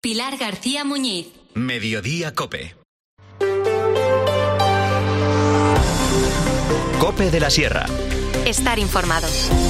Pilar García Muñiz. Mediodía COPE. COPE de la Sierra. Estar informado.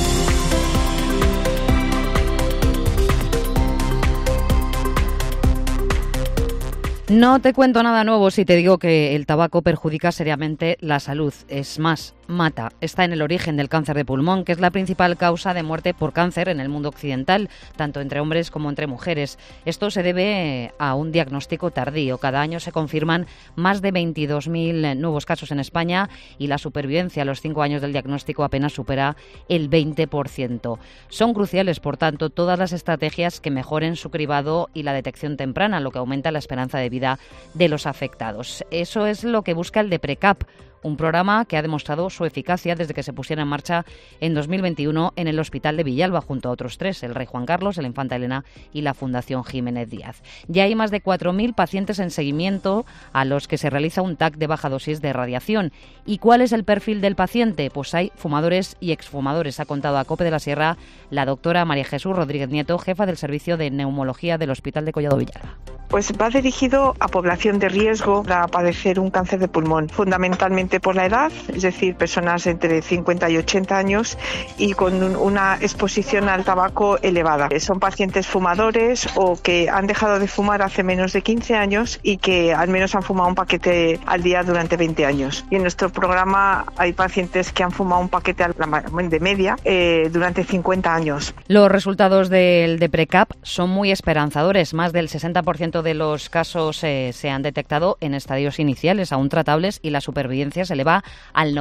No te cuento nada nuevo si te digo que el tabaco perjudica seriamente la salud. Es más, mata. Está en el origen del cáncer de pulmón, que es la principal causa de muerte por cáncer en el mundo occidental, tanto entre hombres como entre mujeres. Esto se debe a un diagnóstico tardío. Cada año se confirman más de 22.000 nuevos casos en España y la supervivencia a los 5 años del diagnóstico apenas supera el 20%. Son cruciales, por tanto, todas las estrategias que mejoren su cribado y la detección temprana, lo que aumenta la esperanza de vida de los afectados. Eso es lo que busca el DEPRECAP, un programa que ha demostrado su eficacia desde que se pusiera en marcha en 2021 en el Hospital de Villalba, junto a otros 3, el Rey Juan Carlos, el Infanta Elena y la Fundación Jiménez Díaz. Ya hay más de 4.000 pacientes en seguimiento a los que se realiza un TAC de baja dosis de radiación. ¿Y cuál es el perfil del paciente? Pues hay fumadores y exfumadores, ha contado a COPE de la Sierra la doctora María Jesús Rodríguez Nieto, jefa del Servicio de Neumología del Hospital de Collado Villalba. Pues va dirigido a población de riesgo para padecer un cáncer de pulmón, fundamentalmente por la edad, es decir, personas entre 50 y 80 años y con una exposición al tabaco elevada. Son pacientes fumadores o que han dejado de fumar hace menos de 15 años y que al menos han fumado un paquete al día durante 20 años. Y en nuestro programa hay pacientes que han fumado un paquete de media durante 50 años. Los resultados del DEPRECAP son muy esperanzadores. Más del 60% de los casos se han detectado en estadios iniciales, aún tratables, y la supervivencia se eleva al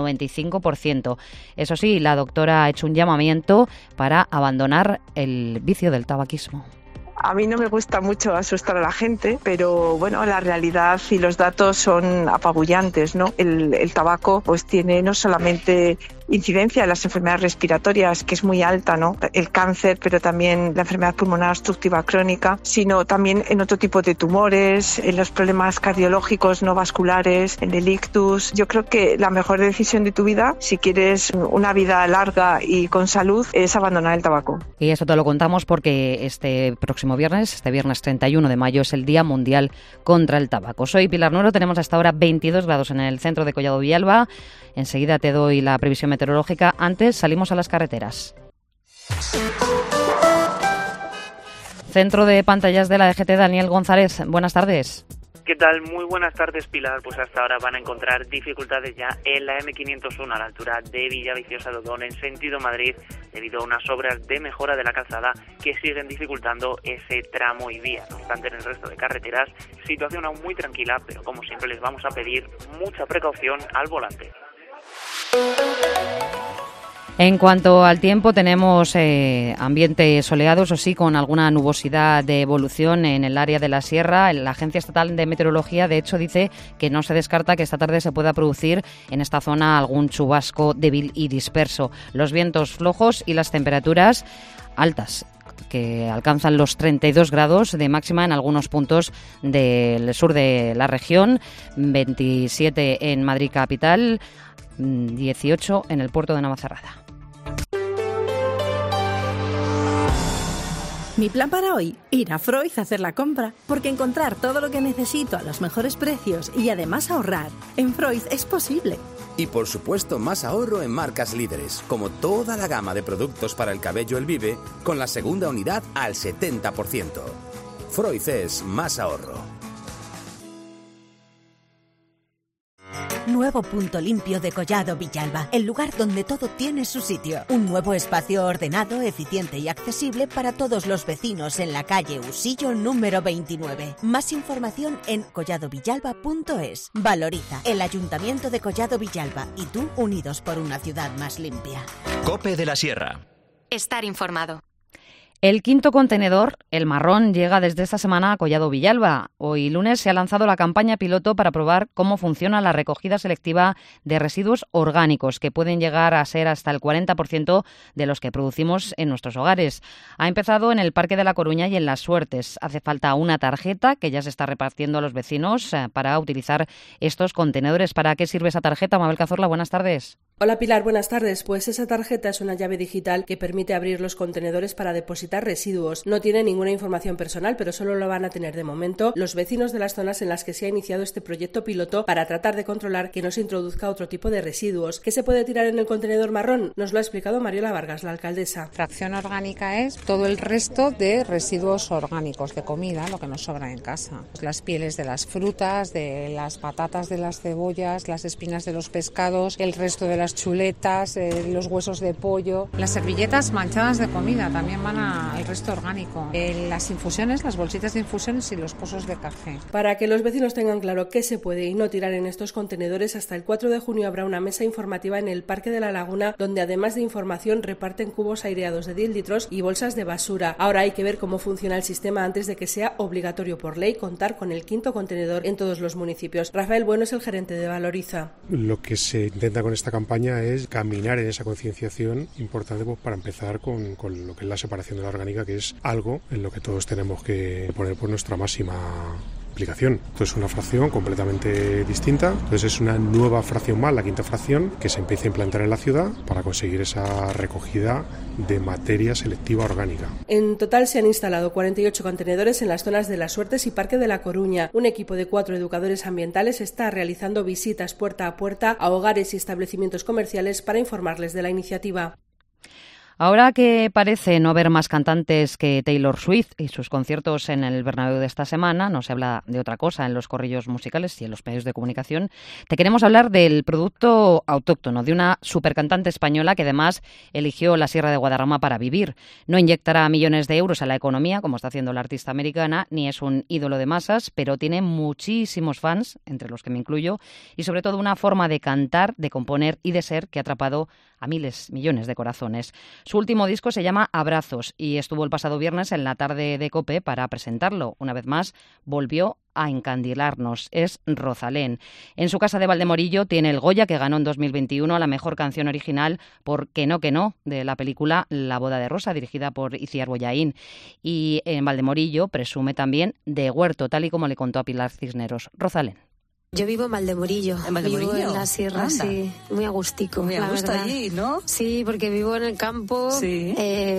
95%. Eso sí, la doctora ha hecho un llamamiento para abandonar el vicio del tabaquismo. A mí no me gusta mucho asustar a la gente, pero bueno, la realidad y los datos son apabullantes, ¿no? El tabaco pues tiene no solamente incidencia en las enfermedades respiratorias, que es muy alta, ¿no? El cáncer, pero también la enfermedad pulmonar obstructiva crónica, sino también en otro tipo de tumores, en los problemas cardiológicos no vasculares, en el ictus. Yo creo que la mejor decisión de tu vida, si quieres una vida larga y con salud, es abandonar el tabaco. Y eso te lo contamos porque este viernes 31 de mayo, es el Día Mundial contra el Tabaco. Soy Pilar Nuero, tenemos hasta ahora 22 grados en el centro de Collado Villalba. Enseguida te doy la previsión meteorológica. Antes salimos a las carreteras. Centro de pantallas de la DGT, Daniel González. Buenas tardes. ¿Qué tal? Muy buenas tardes, Pilar. Pues hasta ahora van a encontrar dificultades ya en la M501 a la altura de Villaviciosa de Odón en sentido Madrid, debido a unas obras de mejora de la calzada que siguen dificultando ese tramo y vía. No obstante, en el resto de carreteras, situación aún muy tranquila, pero como siempre les vamos a pedir mucha precaución al volante. En cuanto al tiempo, tenemos ambiente soleado, eso sí, con alguna nubosidad de evolución en el área de la sierra. La Agencia Estatal de Meteorología, de hecho, dice que no se descarta que esta tarde se pueda producir en esta zona algún chubasco débil y disperso. Los vientos flojos y las temperaturas altas, que alcanzan los 32 grados de máxima en algunos puntos del sur de la región, 27 en Madrid capital, 18 en el puerto de Navacerrada. Mi plan para hoy, ir a Freud a hacer la compra, porque encontrar todo lo que necesito a los mejores precios y además ahorrar, en Freud es posible. Y por supuesto más ahorro en marcas líderes, como toda la gama de productos para el cabello El Vive, con la segunda unidad al 70%. Freud es más ahorro. Nuevo punto limpio de Collado Villalba, el lugar donde todo tiene su sitio. Un nuevo espacio ordenado, eficiente y accesible para todos los vecinos en la calle Usillo número 29. Más información en colladovillalba.es. Valoriza el Ayuntamiento de Collado Villalba y tú, unidos por una ciudad más limpia. COPE de la Sierra. Estar informado. El quinto contenedor, el marrón, llega desde esta semana a Collado Villalba. Hoy lunes se ha lanzado la campaña piloto para probar cómo funciona la recogida selectiva de residuos orgánicos, que pueden llegar a ser hasta el 40% de los que producimos en nuestros hogares. Ha empezado en el Parque de la Coruña y en Las Suertes. Hace falta una tarjeta que ya se está repartiendo a los vecinos para utilizar estos contenedores. ¿Para qué sirve esa tarjeta? Mabel Cazorla, buenas tardes. Hola Pilar, buenas tardes. Pues esa tarjeta es una llave digital que permite abrir los contenedores para depositar residuos. No tiene ninguna información personal, pero solo lo van a tener de momento los vecinos de las zonas en las que se ha iniciado este proyecto piloto para tratar de controlar que no se introduzca otro tipo de residuos. ¿Qué se puede tirar en el contenedor marrón? Nos lo ha explicado Mariola Vargas, la alcaldesa. Fracción orgánica es todo el resto de residuos orgánicos de comida, lo que nos sobra en casa. Las pieles de las frutas, de las patatas, de las cebollas, las espinas de los pescados, el resto de las chuletas, los huesos de pollo. Las servilletas manchadas de comida también van al resto orgánico. Las infusiones, las bolsitas de infusiones y los pozos de café. Para que los vecinos tengan claro qué se puede y no tirar en estos contenedores, hasta el 4 de junio habrá una mesa informativa en el Parque de la Laguna, donde además de información reparten cubos aireados de 10 litros y bolsas de basura. Ahora hay que ver cómo funciona el sistema antes de que sea obligatorio por ley contar con el 5º contenedor en todos los municipios. Rafael Bueno es el gerente de Valoriza. Lo que se intenta con esta campaña es caminar en esa concienciación importante, pues, para empezar con lo que es la separación de la orgánica, que es algo en lo que todos tenemos que poner por nuestra máxima aplicación. Entonces es una fracción completamente distinta, entonces es una nueva fracción más, la 5ª fracción, que se empieza a implantar en la ciudad para conseguir esa recogida de materia selectiva orgánica. En total se han instalado 48 contenedores en las zonas de Las Suertes y Parque de la Coruña. Un equipo de 4 educadores ambientales está realizando visitas puerta a puerta a hogares y establecimientos comerciales para informarles de la iniciativa. Ahora que parece no haber más cantantes que Taylor Swift y sus conciertos en el Bernabéu de esta semana, no se habla de otra cosa en los corrillos musicales y en los medios de comunicación, te queremos hablar del producto autóctono, de una supercantante española que además eligió la Sierra de Guadarrama para vivir. No inyectará millones de euros a la economía, como está haciendo la artista americana, ni es un ídolo de masas, pero tiene muchísimos fans, entre los que me incluyo, y sobre todo una forma de cantar, de componer y de ser que ha atrapado a millones de corazones. Su último disco se llama Abrazos y estuvo el pasado viernes en la tarde de COPE para presentarlo. Una vez más, volvió a encandilarnos. Es Rosalén. En su casa de Valdemorillo tiene el Goya, que ganó en 2021 a la mejor canción original por Que no, de la película La boda de Rosa, dirigida por Itziar Bollaín. Y en Valdemorillo presume también de huerto, tal y como le contó a Pilar Cisneros. Rosalén. Yo vivo en Valdemorillo. ¿En Valdemorillo? Vivo en la sierra, anda. Sí, muy a gustico. Muy a gusto allí, ¿no? Sí, porque vivo en el campo. Sí.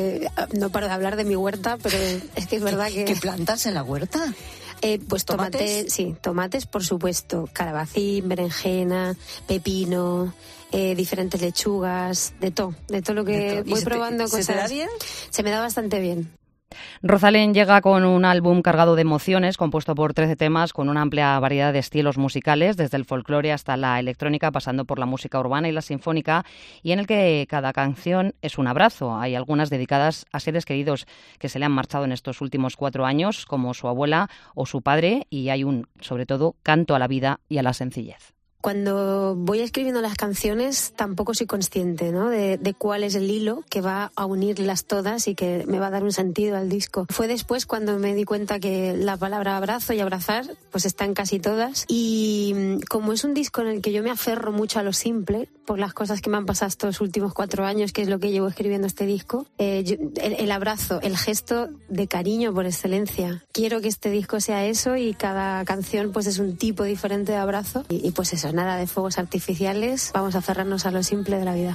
No paro de hablar de mi huerta, pero es que es verdad que... ¿Qué plantas en la huerta? Pues tomates, por supuesto, calabacín, berenjena, pepino, diferentes lechugas, de todo lo que voy probando cosas. ¿Se te da bien? Se me da bastante bien. Rosalén llega con un álbum cargado de emociones, compuesto por 13 temas con una amplia variedad de estilos musicales, desde el folclore hasta la electrónica, pasando por la música urbana y la sinfónica, y en el que cada canción es un abrazo. Hay algunas dedicadas a seres queridos que se le han marchado en estos últimos 4 años, como su abuela o su padre, y hay un, sobre todo, canto a la vida y a la sencillez. Cuando voy escribiendo las canciones tampoco soy consciente, ¿no? de cuál es el hilo que va a unirlas todas y que me va a dar un sentido al disco. Fue después cuando me di cuenta que la palabra abrazo y abrazar pues está en casi todas, y como es un disco en el que yo me aferro mucho a lo simple por las cosas que me han pasado estos últimos 4 años, que es lo que llevo escribiendo este disco, el abrazo, el gesto de cariño por excelencia. Quiero que este disco sea eso, y cada canción pues es un tipo diferente de abrazo, y pues eso, nada de fuegos artificiales, vamos a aferrarnos a lo simple de la vida.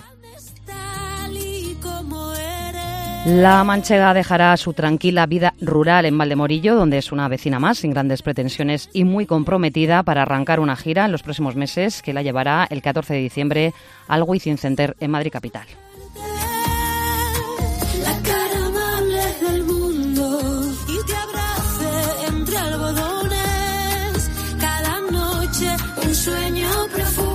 La manchega dejará su tranquila vida rural en Valdemorillo, donde es una vecina más, sin grandes pretensiones y muy comprometida para arrancar una gira en los próximos meses que la llevará el 14 de diciembre al Wizzing Center en Madrid capital. La cara amable del mundo y te abrace entre algodones, cada noche un sueño profundo.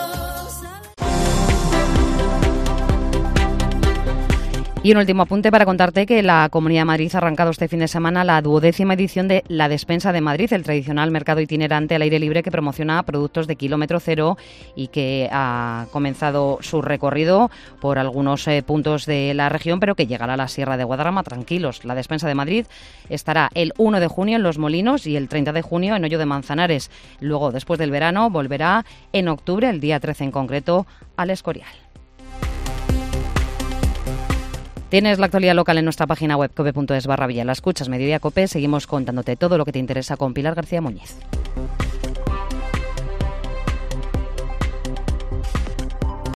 Y un último apunte para contarte que la Comunidad de Madrid ha arrancado este fin de semana la 12ª edición de La Despensa de Madrid, el tradicional mercado itinerante al aire libre que promociona productos de kilómetro cero y que ha comenzado su recorrido por algunos puntos de la región, pero que llegará a la Sierra de Guadarrama. Tranquilos, La Despensa de Madrid estará el 1 de junio en Los Molinos y el 30 de junio en Hoyo de Manzanares. Luego, después del verano, volverá en octubre, el día 13 en concreto, al Escorial. Tienes la actualidad local en nuestra página web cope.es/Villa. La escuchas Mediodía Cope. Seguimos contándote todo lo que te interesa con Pilar García Muñiz.